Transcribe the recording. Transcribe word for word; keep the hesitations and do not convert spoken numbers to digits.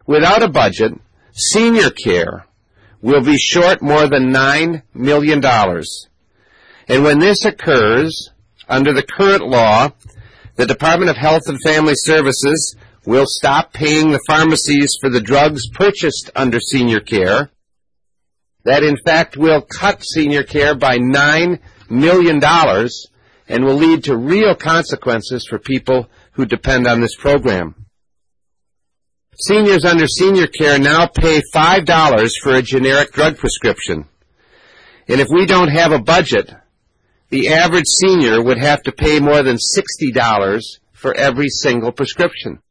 Without a budget, senior care will be short more than nine million dollars. And when this occurs, under the current law, the Department of Health and Family Services will stop paying the pharmacies for the drugs purchased under senior care. That, in fact, will cut senior care by nine million dollars and will lead to real consequences for people who depend on this program. Seniors under senior care now pay five dollars for a generic drug prescription. And if we don't have a budget, the average senior would have to pay more than sixty dollars for every single prescription.